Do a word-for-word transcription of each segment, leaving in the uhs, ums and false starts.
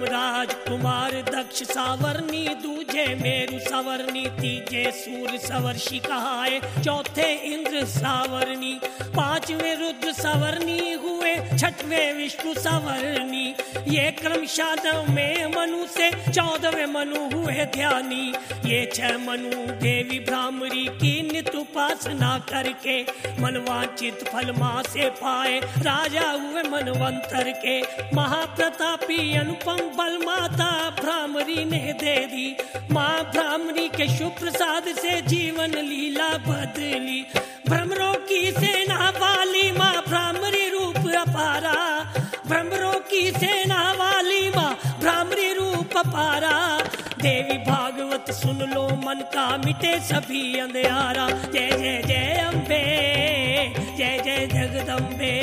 ब्रह्मराज कुमार दक्ष सावरनी, दूजे मेरु सवरनी, तीजे सूर सवर्षि कहाए, चौथे इंद्र सावरनी, पांचवें रुद्र सवरनी हुए, छठवें विष्णु सवरनी। ये क्रमशः नववें मनु से चौदहवें मनु हुए ध्यानी। ये छह मनु देवी भ्रामरी की नित उपासना करके मनवांचित फल मां से पाए, राजा हुए मनवंतर के। महाप्रतापी अनुपम बल माता भ्रामरी ने दे दी, माँ भ्रामरी के शुभ प्रसाद से जीवन लीला बदली। भ्रमरों की सेना वाली माँ भ्रामरी रूप अपारा, भ्रमरों की सेना वाली माँ भ्रामरी रूप अपारा। देवी भागवत सुन लो मन का मिटे सभी अंधियारा। जय जय जय अम्बे, जय जय जगदम्बे।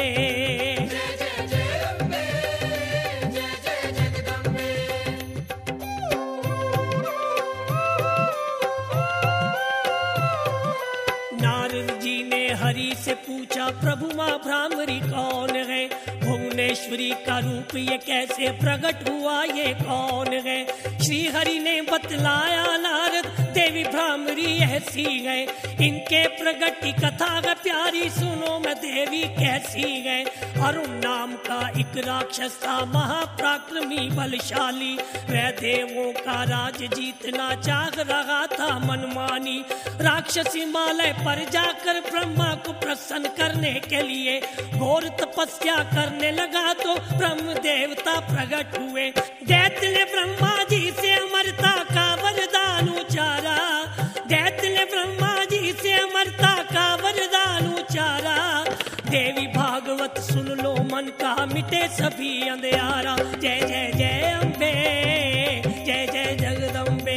नारद जी ने हरि से पूछा, प्रभु माँ भ्रामरी कौन है? भुवनेश्वरी का रूप ये कैसे प्रकट हुआ, ये कौन है? श्री हरि ने बतलाया, नारद देवी भ्रामरी ऐसी है, इनके प्रगट की कथा है प्यारी, सुनो मैं देवी कैसी है। अरुण नाम का एक राक्षस था महापराक्रमी बलशाली, वह देवों का राज जीतना चाह रहा था मनमानी। राक्षस हिमालय पर जाकर ब्रह्मा को प्रसन्न करने के लिए घोर तपस्या करने लगा तो ब्रह्म देवता प्रकट हुए। दैत्य ने ब्रह्मा जी से अमरता का वरदान उचारा, दैत्य ने ब्रह्मा जी से अमरता का वरदान उचारा। देवी भागवत सुन लो मन का मिटे सभी अंधियारा। जय जय जय अम्बे, जय जय जगदम्बे।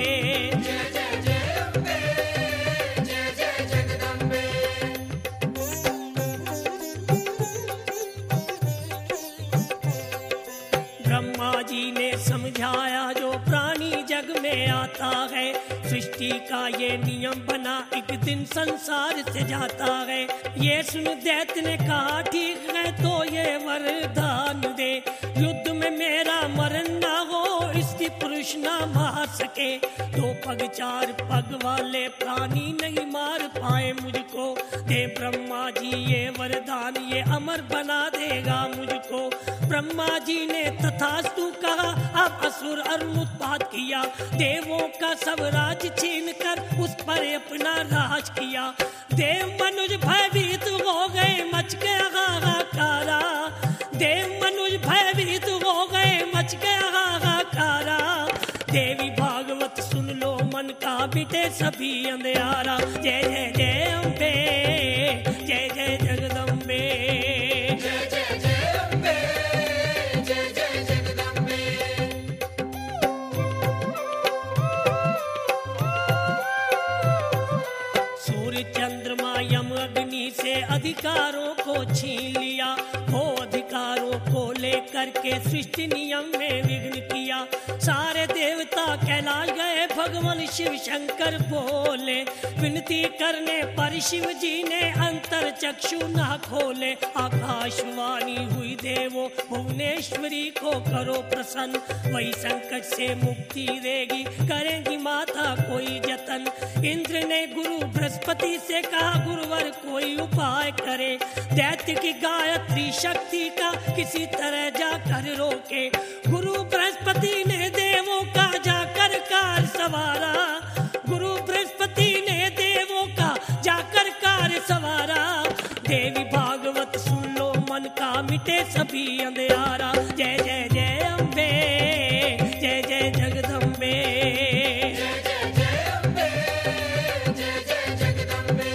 ब्रह्मा जी ने समझाया जो प्राणी जग में आता है, सृष्टि का ये नियम बना एक दिन संसार से जाता है। ये सुन दैत्य ने कहा ठीक है तो ये वरदान दे, युद्ध में मेरा मरण ना हो, स्त्री पुरुष ना मार सके। दो पग चार पग वाले प्राणी नहीं मार पाए मुझको, दे ब्रह्मा जी ये वरदान, ये अमर बना देगा मुझको। ब्रह्मा जी ने तथास्तु कहा, अब असुर अरुण उत्पात किया, देवों का सब राज छीन कर उस पर अपना राज किया। देव मनुज भयभीत हो गए, मच गया हाहाकारा, देव मनुज भयभीत हो गए, मच गया हाहाकारा। देवी भागवत सुन लो मन का मिटे सभी अंधियारा। जय जय जय अम्बे, जय जय जगदम्बे। जय जय जय अम्बे, जय जय जगदम्बे। सूर्य चंद्रमा यम अग्नि से अधिकारों को छीन लिया, वो अधिकारों को लेकर के सृष्टि नियम में विघ्न किया। सारे देवता कैलाश गए, भगवान शिव शंकर बोले, विनती करने पर शिव जी ने अंतर चक्षु ना खोले। आकाशवाणी हुई देवो भुवनेश्वरी को करो प्रसन्न, वही संकट से मुक्ति देगी, करेंगी माता कोई जतन। इंद्र ने गुरु बृहस्पति से कहा, गुरुवर कोई उपाय करे, दैत्य की गायत्री शक्ति का किसी तरह जाकर रोके। गुरु बृहस्पति ने देवों का जाकर कार सवारा, गुरु बृहस्पति ने देवों का जाकर कार सवारा। देवी भागवत सुन लो मन का मिटे सभी अंधियारा। जय जय जय अम्बे, जय जय जगदम्बे। जय जय जय अम्बे, जय जय जगदम्बे।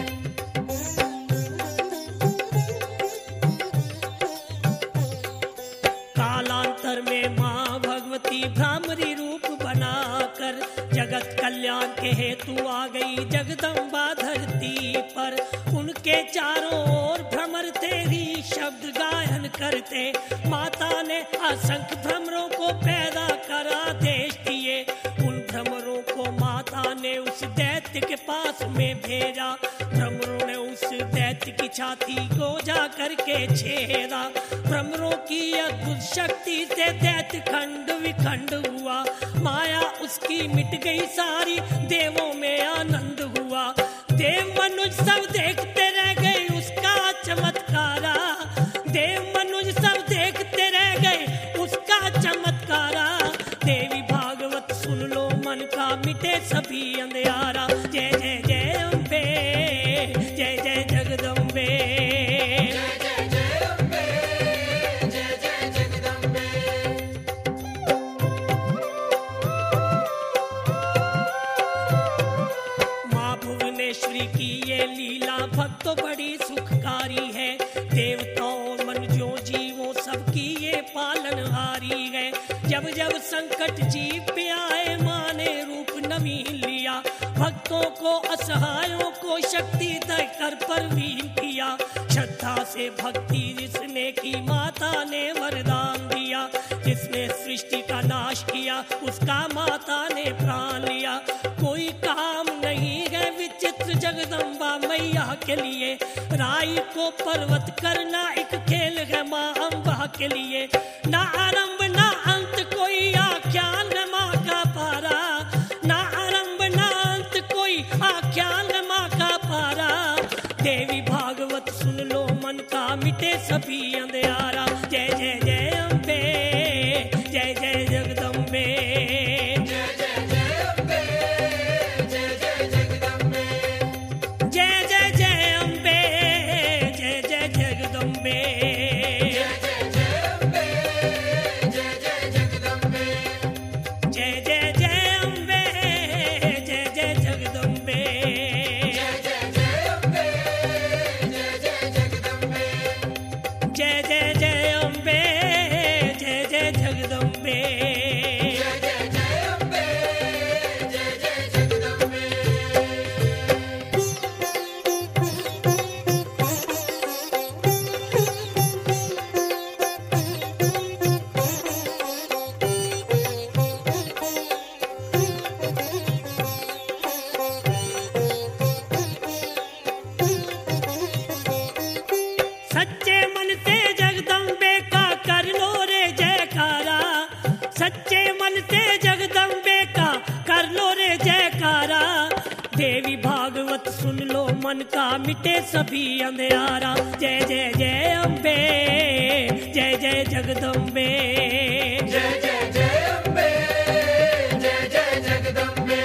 कालांतर में माँ भगवती भ्रामरी रूप बनाकर जगत कल्याण के हेतु आ गई जगदम्बा धरती पर। उनके चारों ओर भ्रमर थे ही शब्द गायन करते, माता ने असंख्य भ्रमरों को पैदा कर आदेश दिए। उन भ्रमरों को माता ने उस दैत्य के पास में भेजा, भ्रमरों ने उस दैत्य की छाती को जा करके छेदा। भ्रमरों की अद्भुत शक्ति से दैत्य खंड विखंड हुआ। माया उसकी मिट गई सारी, देवों में आनंद हुआ। देव मनुज सब देखते रह गए उसका चमत्कारा। देव मनुज सब देखते रह गए उसका चमत्कारा। देवी भागवत सुन लो मन का मिटे सभी अंधियारा। जय जय जय अम्बे, जय जय जगदम्बे। जय जय जय अम्बे, जय जय जगदम्बे। माँ भुवनेश्वरी की ये लीला भक्तों बड़ी सुखकारी है। देवताओं मनुष्यों जीवों सबकी ये पालनहारी है। जब जब संकट जीव पे आए माँ ने रूप नवीन लिया। भक्तों को असहायों को शक्ति देकर परवीन किया। श्रद्धा से भक्ति जिसने की माता ने वरदान दिया। जिसने सृष्टि का नाश किया उसका माता ने प्राण लिया। कोई काम नहीं है विचित्र जगदम्बा मैया के लिए। राई को पर्वत करना एक खेल है माँ अम्बा के लिए। ना आरंभ ना अंत कोई आख्यान है माँ का पारा। ना आरंभ ना अंत कोई आख्यान है माँ का पारा। देवी भागवत सुन लो मन का मिटे सभी अंधियारा। जय जय जय अम्बे, जय जय जगदम्बे। जय जय जय अम्बे, जय जय जगदम्बे। जय जय जय अम्बे, जय जय जगदम्बे। जय जय जय अम्बे, जय जय जगदम्बे। जय जय जय अम्बे, जय जय जगदम्बे। जय जय जय अम्बे, जय जय जगदम्बे। जय जय जय अम्बे, जय जय जगदम्बे। जय जय जय अम्बे, जय जय जगदम्बे। सच्चे मन से जगदम्बे का कर लो रे जयकारा। सच्चे मन से जगदम्बे का कर लो रे जयकारा। देवी भागवत सुन लो मन का मिटे सभी अंधियारा। जय जय जय अम्बे, जय जय जगदम्बे। जय जय जय अम्बे, जय जय जगदम्बे।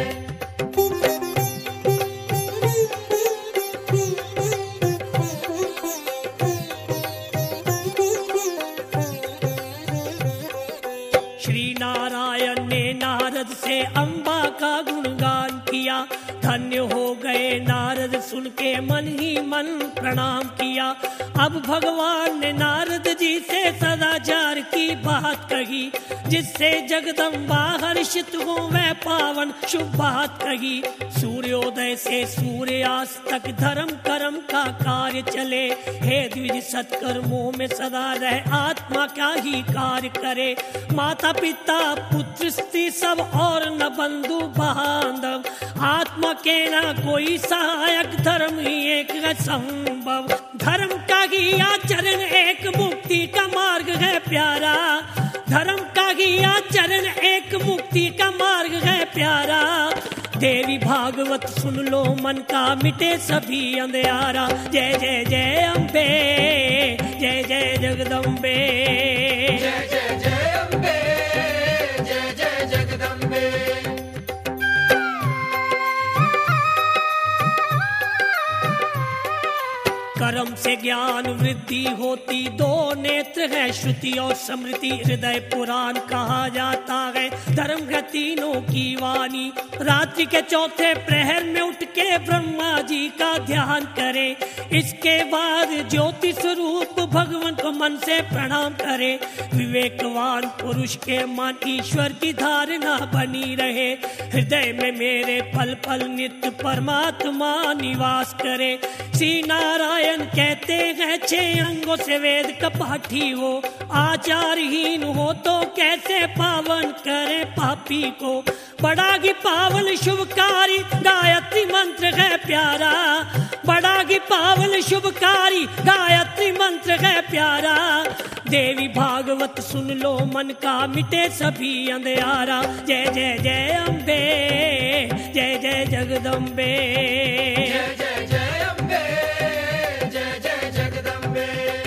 श्री नारायण ने नारद से अम्बा का गुणगान किया। धन्य हो गए नारद सुन के मन ही मन प्रणाम किया। अब भगवान ने नारद जी से सदाचार की बात कही। जिससे जगदम्बा हर्षित हो वह पावन शुभ बात कही। सूर्योदय से सूर्यास्त तक धर्म कर्म का कार्य चले। हे द्विज सत्कर्मों में सदा रह आत्मा क्या ही कार्य करे। माता पिता पुत्र स्त्री सब और न बंधु बांधव। आत्मा के ना कोई सहायक धर्म ही एक है संभव। धर्म का ही आचरण एक मुक्ति का मार्ग है प्यारा। धर्म का ही आचरण एक मुक्ति का मार्ग है प्यारा। देवी भागवत सुन लो मन का मिटे सभी अंधियारा। जय जय जय अम्बे, जय जय जगदम्बे। जय जय जय अम्बे, जय जय जगदम्बे। कर्म से ज्ञान वृद्धि होती, दो नेत्र है श्रुति और स्मृति। हृदय पुराण कहा जाता है, धर्म है तीनों की वाणी। रात्रि के चौथे प्रहर में उठ के ब्रह्मा जी का ध्यान करे। इसके बाद ज्योति स्वरूप भगवान को मन से प्रणाम करे। विवेकवान पुरुष के मन ईश्वर की धारणा बनी रहे। हृदय में मेरे पल पल नित्य परमात्मा निवास करे। श्री नारायण नारायण कहते हैं छह अंगों से वेद कपाठी हो, आचारहीन हो तो कैसे पावन करे पापी को। बड़ा ही पावन शुभकारी गायत्री मंत्र है प्यारा, बड़ा ही पावन शुभकारी गायत्री मंत्र है प्यारा। देवी भागवत सुन लो मन का मिटे सभी अंधियारा। जय जय जय अम्बे, जय जय जगदम्बे, जय जय जय अम्बे, जय जय जगदम्बे।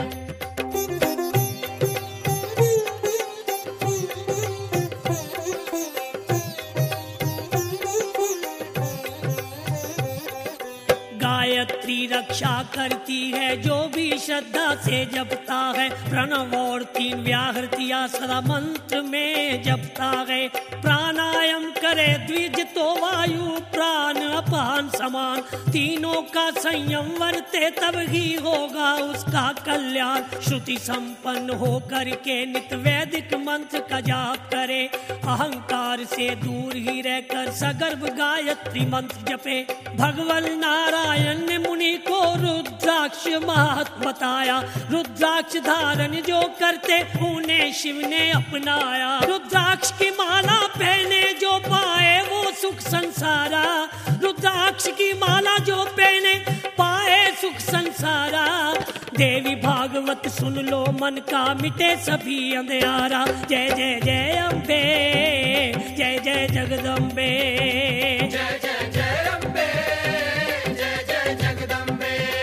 गायत्री रक्षा करती है जो भी श्रद्धा से जपता है, प्रणव और तीन व्याहृतियां सदा मंत्र में जपता है। प्राणायाम करे द्विज तो वायु प्राण अपान समान, तीनों का संयम वर्ते तब ही होगा उसका कल्याण। श्रुति संपन्न हो करके नित वैदिक मंत्र का जाप करे, अहंकार से दूर ही रहकर सगर्भ गायत्री मंत्र जपे। भगवान नारायण ने मुनि को रुद्राक्ष महत्व बताया, रुद्राक्ष धारण जो करते उन्हें शिव ने अपनाया। रुद्राक्ष की माला पहने जो पाए वो सुख संसारा, रुद्राक्ष की माला जो पहने पाए सुख संसारा। देवी भागवत सुन लो मन का मिटे सभी अंधियारा। जय जय जय अम्बे, जय जय जगदम्बे, जय जय जय अम्बे, जय जय जगदम्बे।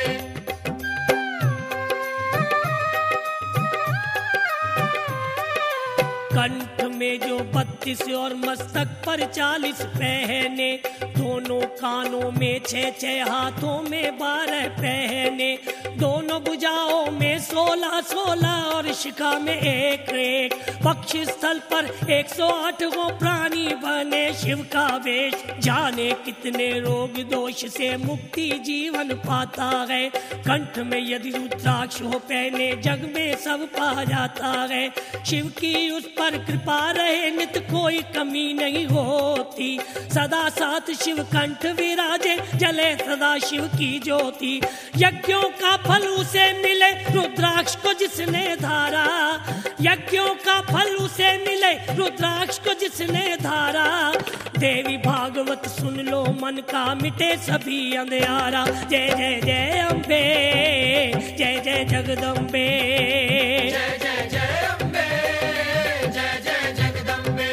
कंठ में जो बत्तीस और मस्तक पर चालीस पहने, दोनों कानों में छह छह, हाथों में बारह पहने, दोनों भुजाओं में सोलह सोलह और शिखा में एक एक। पक्ष स्थल पर एक सौ आठ गो प्राणी बने शिव का वेश, जाने कितने रोग दोष से मुक्ति जीवन पाता है। कंठ में यदि रुद्राक्ष हो पहने जग में सब पा जाता है। शिव की उस पर कृपा रहे नित कोई कमी नहीं होती, सदा साथ शिव कंठ विराजे जले सदा शिव की ज्योति। यज्ञों का फल उसे मिले रुद्राक्ष को जिसने धारा, यज्ञों का फल उसे मिले रुद्राक्ष को जिसने धारा। देवी भागवत सुन लो मन का मिटे सभी अंधियारा। जय जय जय अम्बे, जय जय जगदम्बे, जय जय जय अम्बे, जय जय जगदम्बे।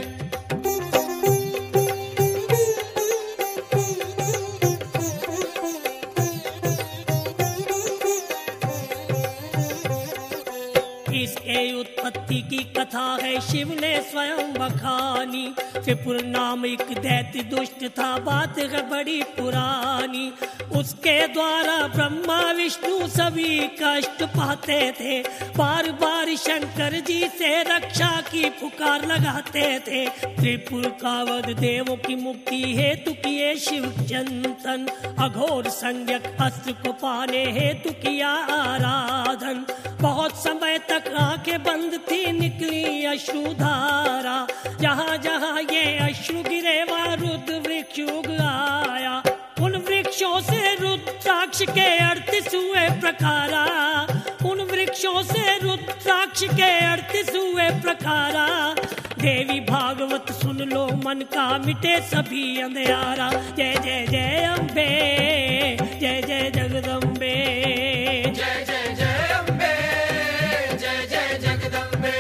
इसके उत्पत्ति की कथा है शिव ने स्वयं बखानी। त्रिपुर नाम एक दैत्य दुष्ट था, बात है बड़ी पुरानी। उसके द्वारा ब्रह्मा विष्णु सभी कष्ट पाते थे, बार बार शंकर जी से रक्षा की पुकार लगाते थे। त्रिपुर का वध देवों की मुक्ति हेतु किए शिव चिंतन, अघोर संज्ञक अस्त्र को पाने हेतु किया आराधन। बहुत समय तक आंखें बंद थी निकली अश्रुधारा, जहाँ जहाँ ये अश्रु गिरे वहाँ रुद्र वृक्ष उग आया। उन वृक्षों से रुद्राक्ष के अड़तीस हुए प्रकारा, उन वृक्षों से रुद्राक्ष के अड़तीस हुए प्रकारा। देवी भागवत सुन लो मन का मिटे सभी अंधियारा। जय जय जय अम्बे, जय जय जगदम्बे, जय जय जय अम्बे, जय जय जगदम्बे।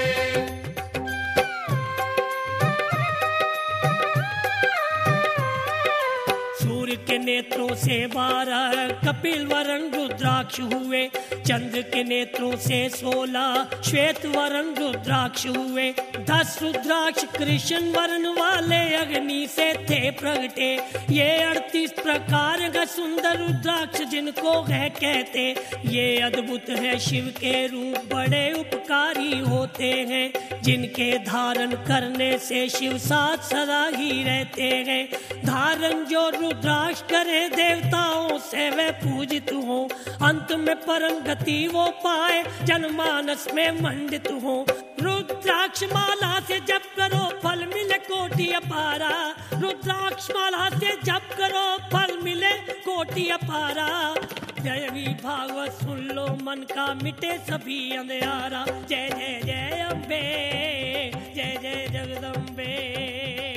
सूर्य के नेत्रों से बारह कपिल वरण रुद्राक्ष हुए, चंद्र के नेत्रों से सोलह श्वेत वरण रुद्राक्ष हुए। दस रुद्राक्ष कृष्ण वर्ण वाले अग्नि से थे प्रगटे, ये अड़तीस प्रकार का सुंदर रुद्राक्ष जिनको है कहते। ये अद्भुत है शिव के रूप बड़े उपकारी होते हैं, जिनके धारण करने से शिव साथ सदा ही रहते हैं। धारण जो रुद्राक्ष करे देवताओं से वे पूजित हो, अंत में परम गति वो पाए जनमानस में मंडित हो। रुद्राक्ष माला से जप करो फल मिले कोटि अपारा, रुद्राक्ष माला से जप करो फल मिले कोटि अपारा। जय भी भागवत सुन लो मन का मिटे सभी अंधियारा। जय जय जय अम्बे, जय जय जगदम्बे।